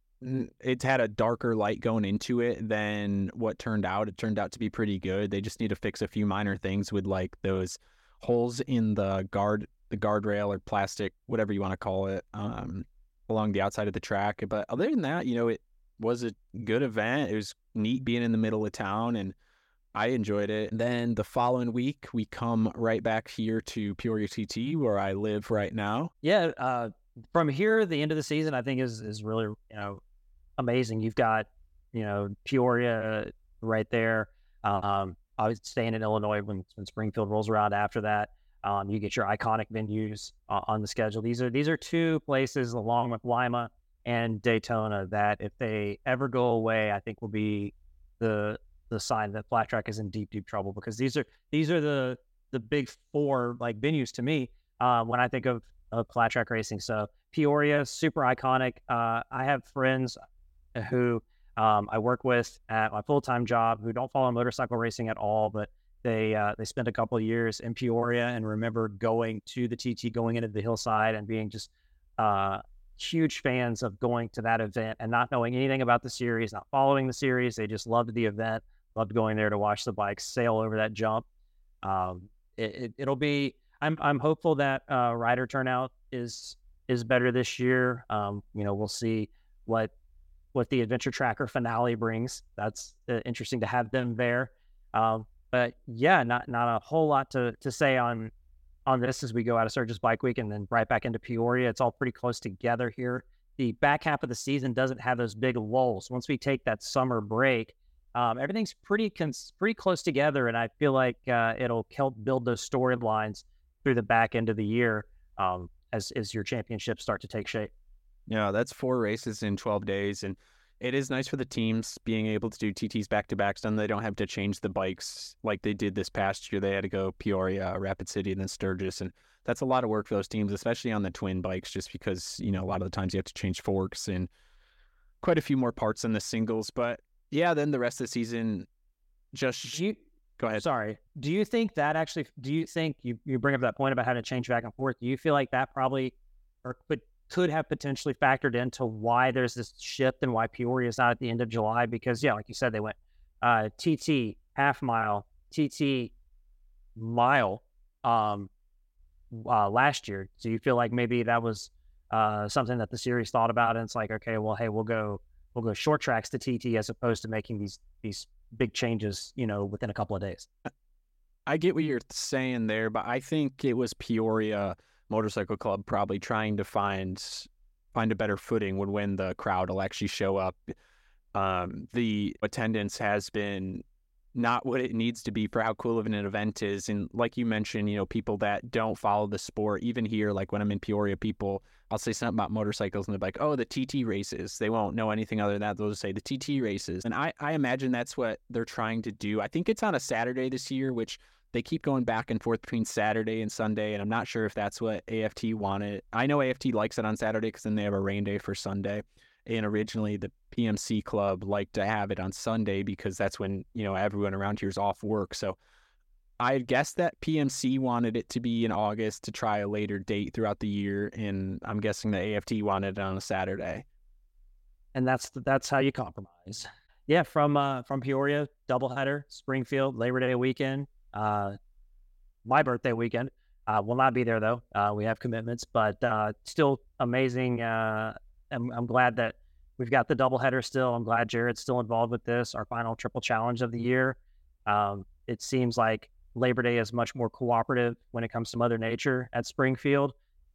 it's had a darker light going into it than what turned out. It turned out to be pretty good. They just need to fix a few minor things with like those holes in the guard, the guardrail or plastic, whatever you want to call it, um, along the outside of the track. But other than that, you know, it was a good event. It was neat being in the middle of town, and I enjoyed it. And then the following week, we come right back here to Peoria T T, where I live right now. Yeah, uh, from here, the end of the season, I think is is really, you know, amazing. You've got, you know, Peoria right there. Um, I was staying in Illinois when, when Springfield rolls around after that. Um, you get your iconic venues uh, on the schedule. These are these are two places, along with Lima and Daytona, that if they ever go away, I think will be the the sign that flat track is in deep, deep trouble, because these are these are the the big four like venues to me uh, when I think of, of flat track racing. So Peoria, super iconic. Uh, I have friends who um, I work with at my full time job who don't follow motorcycle racing at all, but they uh, they spent a couple of years in Peoria and remember going to the T T, going into the hillside, and being just uh, huge fans of going to that event and not knowing anything about the series, not following the series. They just loved the event, loved going there to watch the bikes sail over that jump. Um, it, it, it'll be. I'm I'm hopeful that uh, rider turnout is is better this year. Um, you know, we'll see what what the Adventure Tracker finale brings. That's uh, interesting to have them there. Um, but yeah, not not a whole lot to to say on on this as we go out of Sturgis Bike Week and then right back into Peoria. It's all pretty close together here. The back half of the season doesn't have those big lulls. Once we take that summer break, um, everything's pretty cons- pretty close together, and I feel like uh, it'll help build those storylines through the back end of the year um, as as your championships start to take shape. Yeah, that's four races in twelve days, and it is nice for the teams being able to do T Ts back-to-back, so they don't have to change the bikes like they did this past year. They had to go Peoria, Rapid City, and then Sturgis, and that's a lot of work for those teams, especially on the twin bikes, just because, you know, a lot of the times you have to change forks and quite a few more parts than the singles. But yeah, then the rest of the season, just do you, go ahead. Sorry. Do you think that actually, do you think you, you bring up that point about how to change back and forth? Do you feel like that probably, or could, could have potentially factored into why there's this shift and why Peoria is not at the end of July? Because yeah, like you said, they went uh, T T half mile, T T mile um, uh, last year. Do you feel like maybe that was uh, something that the series thought about, and it's like, okay, well, hey, we'll go we'll go short tracks to T T as opposed to making these these big changes, you know, within a couple of days. I get what you're saying there, but I think it was Peoria Motorcycle Club probably trying to find find a better footing when when the crowd will actually show up. Um, the attendance has been not what it needs to be for how cool of an event is. And like you mentioned, you know, people that don't follow the sport, even here, like when I'm in Peoria, people, I'll say something about motorcycles and they're like, oh, the T T races. They won't know anything other than that. They'll just say the T T races. And I, I imagine that's what they're trying to do. I think it's on a Saturday this year, which they keep going back and forth between Saturday and Sunday. And I'm not sure if that's what A F T wanted. I know A F T likes it on Saturday because then they have a rain day for Sunday. And originally the P M C club liked to have it on Sunday because that's when, you know, everyone around here is off work. So I guess that P M C wanted it to be in August to try a later date throughout the year. And I'm guessing the A F T wanted it on a Saturday. And that's, that's how you compromise. Yeah. From, uh, from Peoria, doubleheader, Springfield, Labor Day weekend, uh, my birthday weekend, uh, will not be there though. Uh, we have commitments, but, uh, still amazing, uh, I'm, I'm glad that we've got the doubleheader still. I'm glad Jared's still involved with this, our final triple challenge of the year. Um, it seems like Labor Day is much more cooperative when it comes to Mother Nature at Springfield.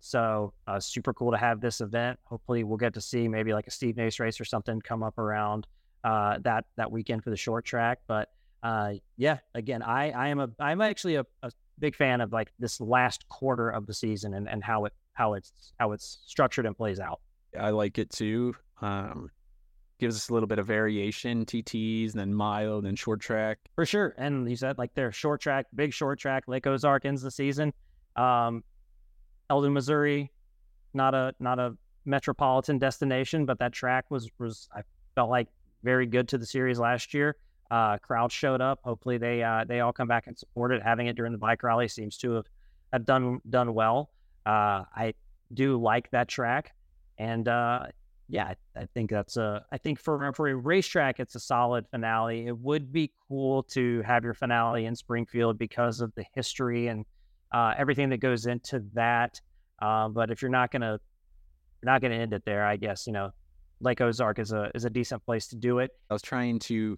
So uh, super cool to have this event. Hopefully we'll get to see maybe like a Steve Nace race or something come up around uh, that that weekend for the short track. But uh, yeah, again, I, I am a I'm actually a, a big fan of like this last quarter of the season and, and how it how it's how it's structured and plays out. I like it too. Um, gives us a little bit of variation, T Ts, and then mile, and then short track. For sure. And you said like their short track, big short track, Lake Ozark ends the season. Um, Eldon, Missouri, not a not a metropolitan destination, but that track was, was I felt like very good to the series last year. Uh, crowd showed up. Hopefully they uh, they all come back and support it. Having it during the bike rally seems to have, have done done well. Uh, I do like that track. And uh, yeah, I, I think that's a, I think for, for a racetrack, it's a solid finale. It would be cool to have your finale in Springfield because of the history and uh, everything that goes into that. Uh, but if you're not going to, you're not going to end it there, I guess, you know, Lake Ozark is a, is a decent place to do it. I was trying to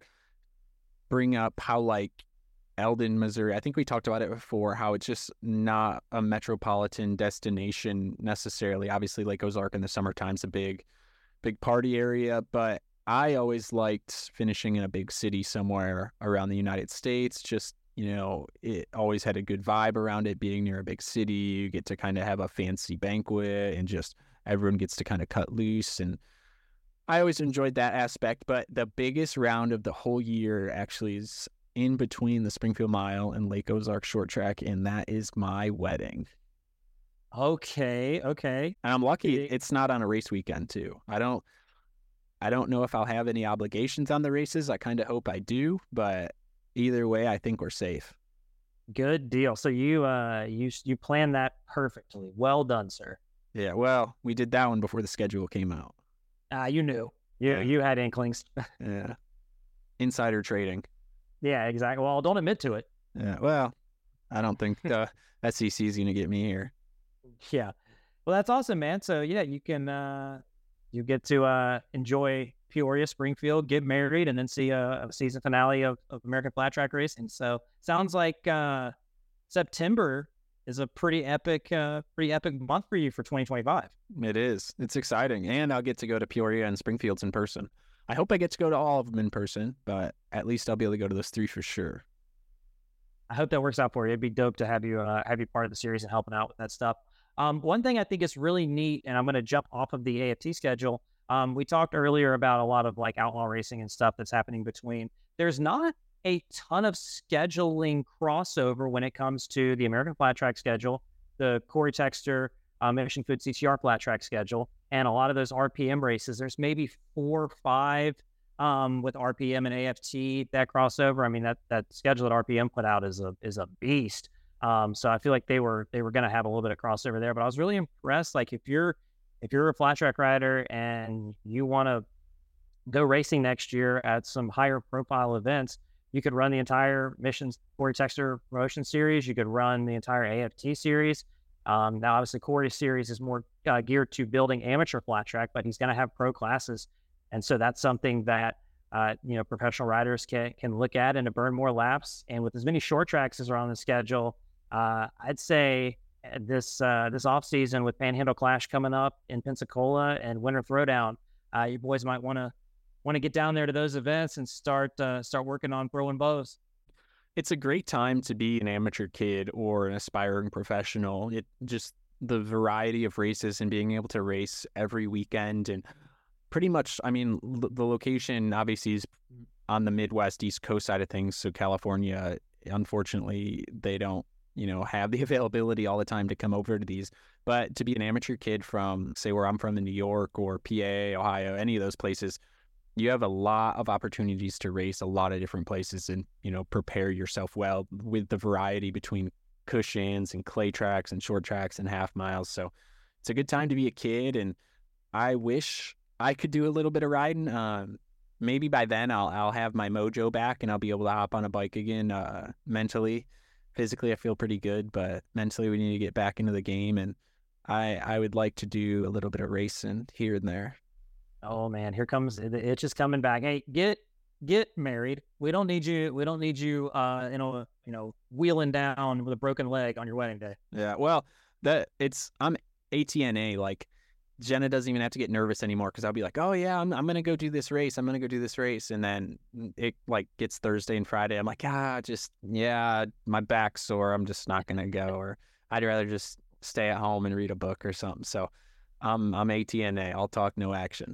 bring up how like Eldon, Missouri, I think we talked about it before, how it's just not a metropolitan destination necessarily. Obviously, Lake Ozark in the summertime is a big, big party area, but I always liked finishing in a big city somewhere around the United States. Just, you know, it always had a good vibe around it being near a big city. You get to kind of have a fancy banquet and just everyone gets to kind of cut loose. And I always enjoyed that aspect, but the biggest round of the whole year actually is in between the Springfield Mile and Lake Ozark short track, and that is my wedding. Okay, okay. And I'm lucky it's not on a race weekend too. I don't I don't know if I'll have any obligations on the races. I kind of hope I do, but either way, I think we're safe. Good deal. So you uh you you planned that perfectly. Well done, sir. Yeah, well, we did that one before the schedule came out. Ah, uh, you knew. You Yeah. you had inklings. Yeah. Insider trading. Yeah, exactly. Well, don't admit to it. Yeah, well, I don't think the S E C is going to get me here. Yeah. Well, that's awesome, man. So yeah, you can uh you get to uh enjoy Peoria, Springfield, get married, and then see a, a season finale of, of American Flat Track Racing. So sounds like uh September is a pretty epic uh pretty epic month for you for twenty twenty-five. It is. It's exciting. And I'll get to go to Peoria and Springfields in person. I hope I get to go to all of them in person, but at least I'll be able to go to those three for sure. I hope that works out for you. It'd be dope to have you uh, have you part of the series and helping out with that stuff. Um, one thing I think is really neat, and I'm going to jump off of the A F T schedule. Um, we talked earlier about a lot of like outlaw racing and stuff that's happening between. There's not a ton of scheduling crossover when it comes to the American Flat Track schedule, the Corey Texter uh, Mission Food C T R Flat Track schedule, and a lot of those R P M races. There's maybe four or five um, with R P M and A F T that crossover. I mean, that that schedule that R P M put out is a is a beast. Um, so I feel like they were they were going to have a little bit of crossover there. But I was really impressed. Like if you're if you're a flat track rider and you want to go racing next year at some higher profile events, you could run the entire Missions Corey Texter Promotion Series. You could run the entire A F T series. Um, now, obviously, Corey's series is more uh, geared to building amateur flat track, but he's going to have pro classes. And so that's something that, uh, you know, professional riders can, can look at and to burn more laps. And with as many short tracks as are on the schedule, uh, I'd say this, uh, this off season with Panhandle Clash coming up in Pensacola and Winter Throwdown, uh, you boys might want to, want to get down there to those events and start, uh, start working on throwing bows. It's a great time to be an amateur kid or an aspiring professional. It just the variety of races and being able to race every weekend and pretty much, I mean, l- the location obviously is on the Midwest, East Coast side of things. So California, unfortunately, they don't, you know, have the availability all the time to come over to these. But to be an amateur kid from, say, where I'm from in New York or P A, Ohio, any of those places, you have a lot of opportunities to race a lot of different places and, you know, prepare yourself well with the variety between cushions and clay tracks and short tracks and half miles. So it's a good time to be a kid. And I wish I could do a little bit of riding. Um, maybe by then I'll, I'll have my mojo back and I'll be able to hop on a bike again. Uh, mentally, physically, I feel pretty good, but mentally we need to get back into the game. And I, I would like to do a little bit of racing here and there. Oh man, here comes it- it's just coming back. Hey, get get married. We don't need you. We don't need you. Uh, you know, you know, wheeling down with a broken leg on your wedding day. Yeah, well, that it's I'm A T N A. Like Jenna doesn't even have to get nervous anymore because I'll be like, oh yeah, I'm I'm gonna go do this race. I'm gonna go do this race, and then it like gets Thursday and Friday. I'm like, ah, just yeah, my back's sore. I'm just not gonna go, or I'd rather just stay at home and read a book or something. So, I'm I'm A T N A. I'll talk, no action.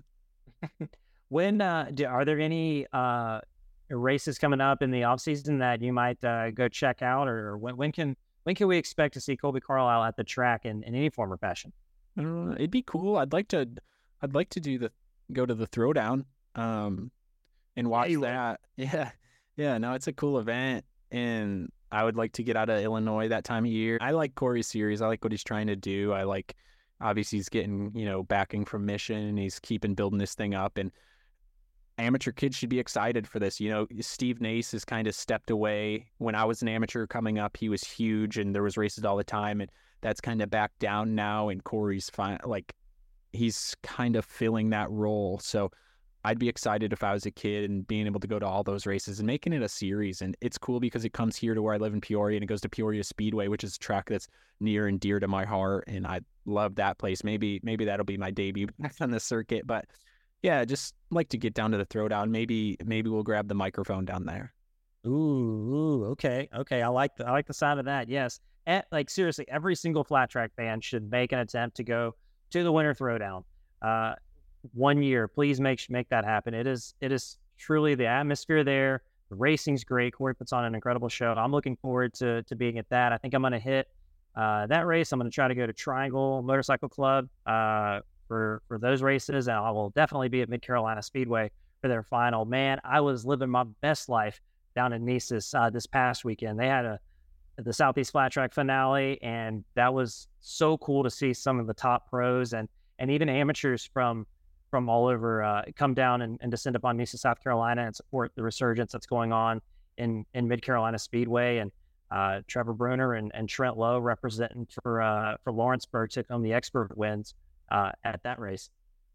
When uh, do, are there any uh races coming up in the off season that you might uh, go check out, or when when can when can we expect to see Colby Carlisle at the track in, in any form or fashion? Uh, it'd be cool. I'd like to. I'd like to do the go to the throwdown, um, and watch you would. that. Yeah, yeah. No, it's a cool event, and I would like to get out of Illinois that time of year. I like Corey's series. I like what he's trying to do. I like, obviously, he's getting you know backing from Mission, and he's keeping building this thing up. And amateur kids should be excited for this. You know, Steve Nace has kind of stepped away. When I was an amateur coming up, he was huge, and there was races all the time, and that's kind of back down now. And Corey's fine, like he's kind of filling that role. So I'd be excited if I was a kid and being able to go to all those races and making it a series. And it's cool because it comes here to where I live in Peoria, and it goes to Peoria Speedway, which is a track that's near and dear to my heart. And I love that place. Maybe, maybe that'll be my debut back on the circuit, but yeah, just like to get down to the throwdown. Maybe, maybe we'll grab the microphone down there. Ooh, ooh, okay, okay. I like the I like the sound of that. Yes, and, like seriously, every single flat track fan should make an attempt to go to the Winter Throwdown. Uh, one year, please make make that happen. It is it is truly the atmosphere there. The racing's great. Corey puts on an incredible show. I'm looking forward to to being at that. I think I'm going to hit uh, that race. I'm going to try to go to Triangle Motorcycle Club uh, for for those races, and I will definitely be at Mid Carolina Speedway for their final. Man, I was living my best life down in Nices uh, this past weekend. They had a the Southeast Flat Track finale, and that was so cool to see some of the top pros and and even amateurs from from all over uh, come down and, and descend upon Nices, South Carolina, and support the resurgence that's going on in in Mid Carolina Speedway. And uh, Trevor Bruner and, and Trent Lowe representing for uh, for Lawrenceburg took home the expert wins uh, at that race.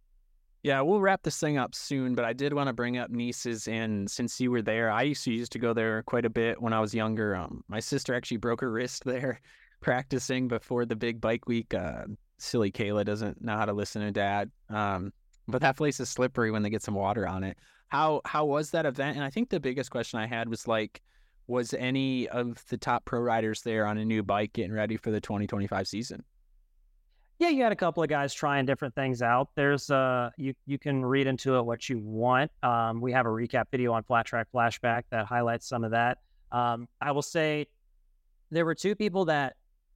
Yeah, we'll wrap this thing up soon, but I did want to bring up Nices, and since you were there, I used to used to go there quite a bit when I was younger. Um, my sister actually broke her wrist there practicing before the big bike week. Uh, silly Kayla doesn't know how to listen to dad. Um, but that place is slippery when they get some water on it. How how was that event? And I think the biggest question I had was like, was any of the top pro riders there on a new bike getting ready for the twenty twenty-five season? Yeah, you had a couple of guys trying different things out. There's uh you you can read into it what you want. Um, we have a recap video on Flat Track Flashback that highlights some of that. Um, I will say there were two people that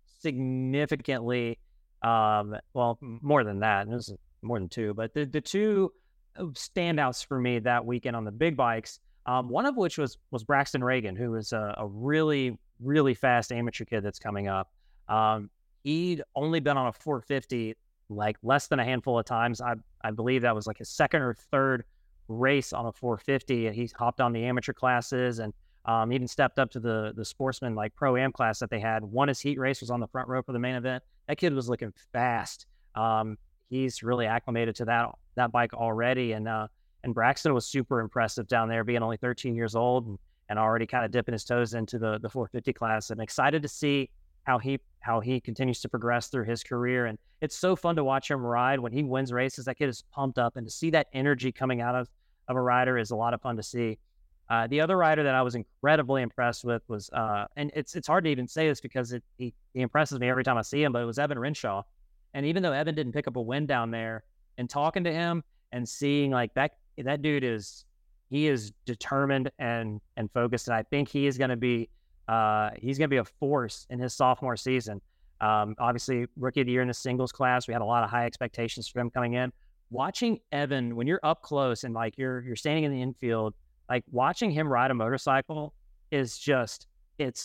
significantly, um, well, more than that. There's more than two, but the the two standouts for me that weekend on the big bikes. Um, one of which was was Braxton Reagan, who is a, a really really fast amateur kid that's coming up. Um, He'd only been on a four fifty like less than a handful of times. I I believe that was like his second or third race on a four fifty, and he hopped on the amateur classes and um, even stepped up to the the sportsman like pro am class that they had. Won his heat race, was on the front row for the main event. That kid was looking fast. Um, he's really acclimated to that that bike already, and uh, And Braxton was super impressive down there, being only thirteen years old and, and already kind of dipping his toes into the the four fifty class. I'm excited to see how he how he continues to progress through his career. And it's so fun to watch him ride when he wins races. That kid is pumped up, and to see that energy coming out of, of a rider is a lot of fun to see. Uh, the other rider that I was incredibly impressed with was, uh, and it's it's hard to even say this because it, he, he impresses me every time I see him, but it was Evan Renshaw. And even though Evan didn't pick up a win down there, and talking to him and seeing like that, that dude is, he is determined and and focused. And I think he is going to be, uh, he's going to be a force in his sophomore season. Um, obviously, rookie of the year in the singles class, we had a lot of high expectations for him coming in. Watching Evan, when you're up close and like you're you're standing in the infield, like watching him ride a motorcycle is just, it's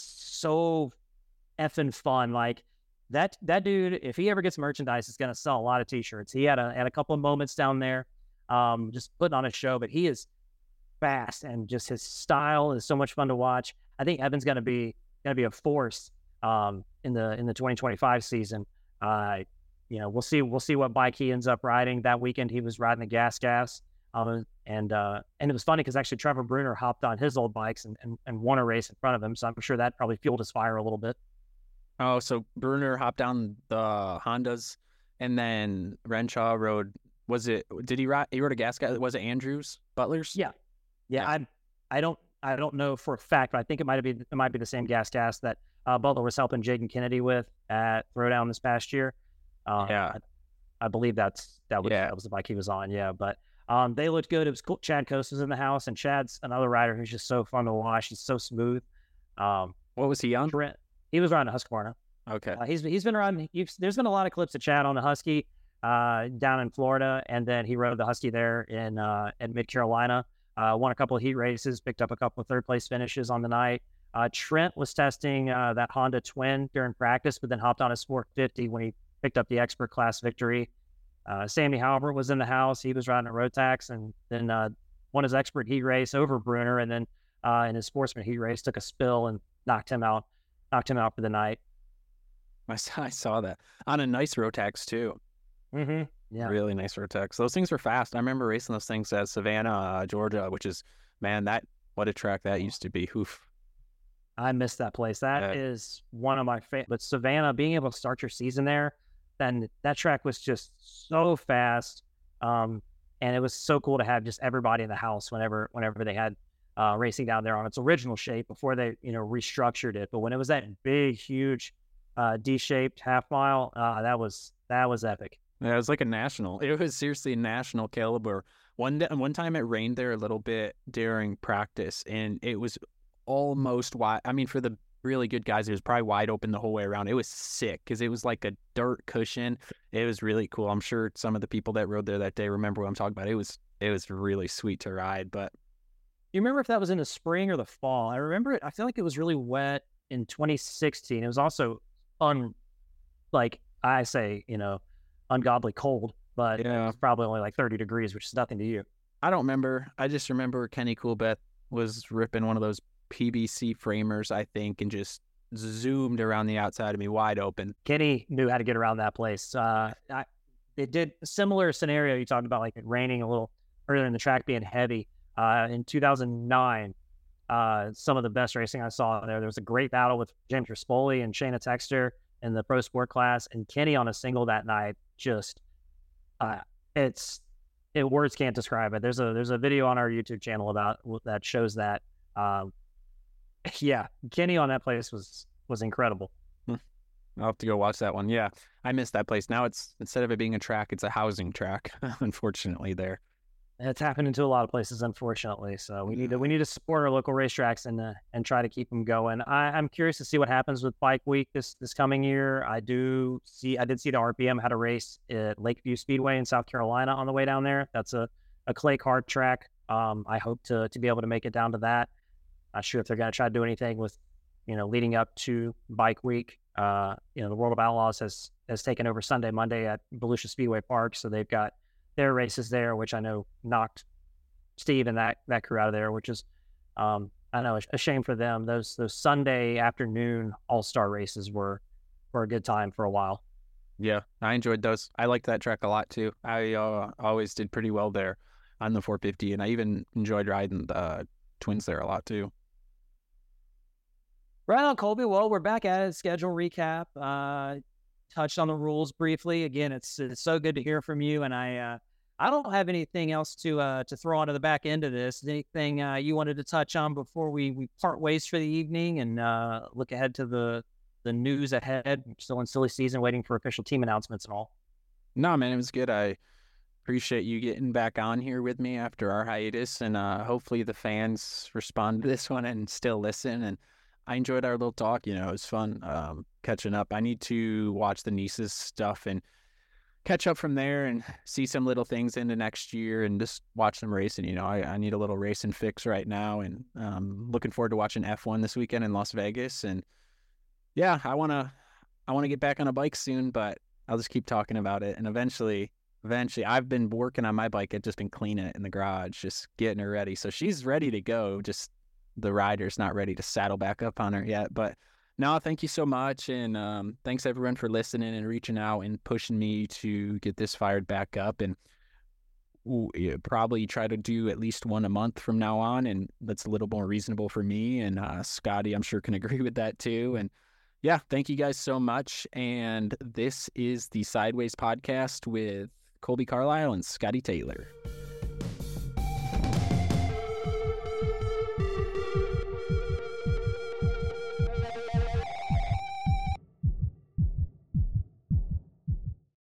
so effing fun. Like that, that dude, if he ever gets merchandise, is going to sell a lot of t-shirts. He had a, had a couple of moments down there, um, just putting on a show, but he is fast and just his style is so much fun to watch. I think Evan's going to be, going to be a force, um, in the, in the twenty twenty-five season. Uh, you know, we'll see, we'll see what bike he ends up riding. That weekend he was riding the Gas Gas. Um, and uh, and it was funny because actually Trevor Bruner hopped on his old bikes and, and, and won a race in front of him. So I'm sure that probably fueled his fire a little bit. Oh, so Bruner hopped down the Hondas, and then Renshaw rode. Was it? Did he ride? He rode a Gas Gas. Was it Andrews Butler's? Yeah, yeah. I I don't I don't know for a fact, but I think it might have been it might be the same Gas Gas that uh, Butler was helping Jaden Kennedy with at Throwdown this past year. Uh, yeah, I, I believe that's that was yeah. that was the bike he was on. Yeah, but. Um, they looked good. It was cool. Chad Coast was in the house, and Chad's another rider who's just so fun to watch. He's so smooth. Um, what was he on? Trent, he was riding a Husqvarna. Okay. Uh, he's he's been around. He's, there's been a lot of clips of Chad on the Husky uh, down in Florida, and then he rode the Husky there in uh, in Mid Carolina. Uh, won a couple of heat races, picked up a couple of third place finishes on the night. Uh, Trent was testing uh, that Honda Twin during practice, but then hopped on his four fifty when he picked up the expert class victory. Uh, Sammy Halbert was in the house. He was riding a Rotax, and then uh, won his expert heat race over Bruner, and then uh, in his sportsman heat race took a spill and knocked him out, knocked him out for the night. I saw, I saw that on a nice Rotax too. Mm-hmm. Yeah, really nice Rotax. Those things were fast. I remember racing those things at Savannah, uh, Georgia, which is, man, that what a track that used to be. Oof. I miss that place. That yeah. is one of my favorite. But Savannah, being able to start your season there. Then that track was just so fast, um, and it was so cool to have just everybody in the house whenever whenever they had uh, racing down there on its original shape before they you know restructured it. But when it was that big, huge uh, D-shaped half mile, uh, that was that was epic. Yeah, it was like a national. It was seriously a national caliber. One day, one time it rained there a little bit during practice, and it was almost wide. I mean, for the really good guys, it was probably wide open the whole way around. It was sick because it was like a dirt cushion. It was really cool. I'm sure some of the people that rode there that day remember what I'm talking about. It was it was really sweet to ride. But you remember if that was in the spring or the fall? I remember it. I feel like it was really wet in twenty sixteen. It was also un like I say, you know, ungodly cold, but yeah. It was probably only like thirty degrees, which is nothing to you. I don't remember. I just remember Kenny Coolbeth was ripping one of those P V C framers, I think, and just zoomed around the outside of me wide open. Kenny knew how to get around that place. Uh, I, it did a similar scenario you talked about, like it raining a little earlier in the track being heavy. Uh, in two thousand nine, uh, some of the best racing I saw there. There was a great battle with James Rispoli and Shayna Texter in the pro sport class, and Kenny on a single that night. Just, uh, it's it words can't describe it. There's a there's a video on our YouTube channel about that shows that. Um, Yeah, Kenny on that place was was incredible. I'll have to go watch that one. Yeah, I missed that place. Now it's, instead of it being a track, it's a housing track, unfortunately, there. It's happening to a lot of places, unfortunately. So we need to we need to support our local racetracks and uh, and try to keep them going. I, I'm curious to see what happens with Bike Week this this coming year. I do see I did see the R P M had a race at Lakeview Speedway in South Carolina on the way down there. That's a, a clay kart track. Um, I hope to to be able to make it down to that. Not sure if they're going to try to do anything with, you know, leading up to Bike Week. Uh, you know, the World of Outlaws has has taken over Sunday, Monday at Volusia Speedway Park, so they've got their races there, which I know knocked Steve and that that crew out of there, which is, um, I know, a shame for them. Those those Sunday afternoon All Star races were were a good time for a while. Yeah, I enjoyed those. I liked that track a lot too. I uh, always did pretty well there. on the four fifty, and I even enjoyed riding the uh, twins there a lot too. Right on, Colby. Well, we're back at it. Schedule recap. Uh, touched on the rules briefly. Again, it's it's so good to hear from you, and I uh, I don't have anything else to uh, to throw onto the back end of this. Anything uh, you wanted to touch on before we, we part ways for the evening and uh, look ahead to the the news ahead? We're still in silly season, waiting for official team announcements and all. No, man, it was good. I appreciate you getting back on here with me after our hiatus, and uh, hopefully the fans respond to this one and still listen. And I enjoyed our little talk. You know, it was fun um, catching up. I need to watch the nieces stuff and catch up from there and see some little things into next year and just watch them racing. You know, I, I need a little racing fix right now, and um, looking forward to watching F one this weekend in Las Vegas. And yeah, I want to, I want to get back on a bike soon, but I'll just keep talking about it. And eventually, eventually I've been working on my bike. I've just been cleaning it in the garage, just getting her ready. So she's ready to go. Just the rider's not ready to saddle back up on her yet, but no, thank you so much. And um, thanks everyone for listening and reaching out and pushing me to get this fired back up. And ooh, yeah, probably try to do at least one a month from now on. And that's a little more reasonable for me. And uh, Scotty, I'm sure, can agree with that too. And yeah, thank you guys so much. And this is the Sideways Podcast with Colby Carlisle and Scotty Taylor.